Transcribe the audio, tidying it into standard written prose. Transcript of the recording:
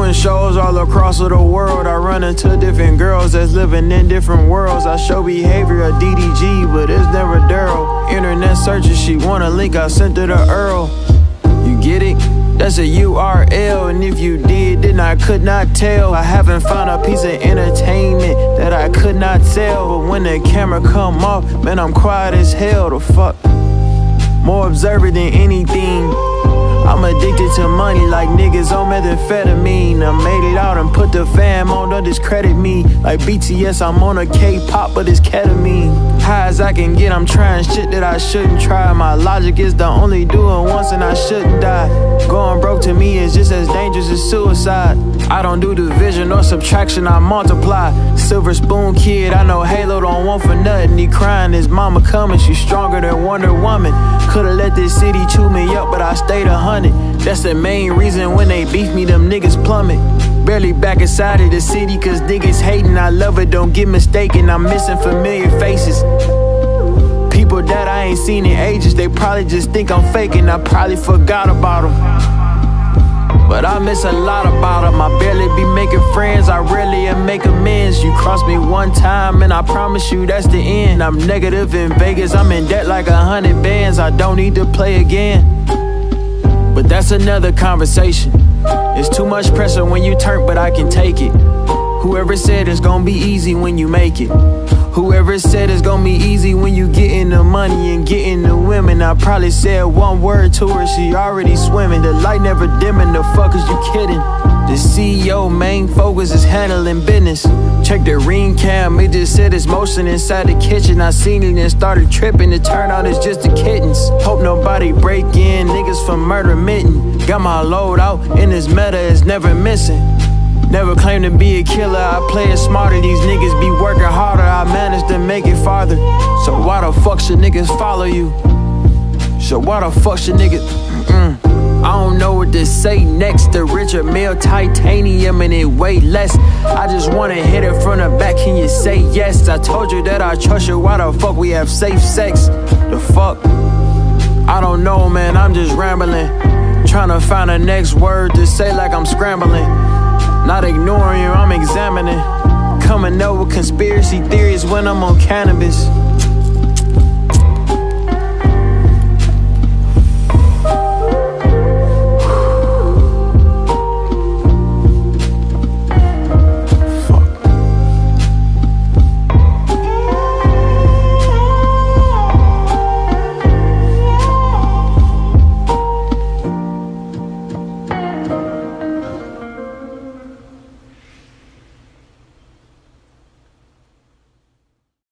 Doing shows all across the world. I run into different girls that's living in different worlds. I show behavior of DDG, but it's never Daryl. Internet searches, she want a link, I sent her to Earl. You get it? That's a URL, and if you did, then I could not tell. I haven't found a piece of entertainment that I could not sell. But when the camera come off, man, I'm quiet as hell. The fuck? More observant than anything. I'm addicted to money like niggas on methamphetamine. I made it out and put the fam on, don't discredit me. Like BTS, I'm on a K-pop, but it's ketamine. High as I can get, I'm trying shit that I shouldn't try. My logic is to only do it once and I shouldn't die. Going broke to me is just as dangerous as suicide. I don't do division or subtraction, I multiply. Silver spoon kid, I know Halo don't want for nothing. He crying, his mama coming, she's stronger than Wonder Woman. Could've let this city chew me up, but I stayed 100. That's the main reason when they beef me, them niggas plummet. Barely back inside of the city cause niggas hating. I love it, don't get mistaken, I'm missing familiar faces. People that I ain't seen in ages, they probably just think I'm faking. I probably forgot about them, but I miss a lot about them. I barely be making friends, I rarely make amends. You cross me one time and I promise you that's the end. I'm negative in Vegas, I'm in debt like 100 bands. I don't need to play again, but that's another conversation. It's too much pressure when you turn, but I can take it. Whoever said it's gonna be easy when you make it. Whoever said it's gonna be easy when you getting the money and getting the women. I probably said one word to her, she already swimming. The light never dimming, the fuck is you kidding? The CEO main focus is handling business. Check the ring cam, it just said it's motion inside the kitchen. I seen it and started tripping, it turned out it's just the kittens. Hope nobody break in, niggas for murder mitten. Got my load out and this meta is never missing. Never claimed to be a killer, I play it smarter. These niggas be working harder, I managed to make it farther. So why the fuck should niggas follow you? So why the fuck should niggas, I don't know what to say next. The Richard Mille titanium and it weigh less. I just wanna hit it from the back, can you say yes? I told you that I trust you, why the fuck we have safe sex? The fuck? I don't know, man, I'm just rambling. Trying to find the next word to say like I'm scrambling. Not ignoring you, I'm examining. Coming up with conspiracy theories when I'm on cannabis.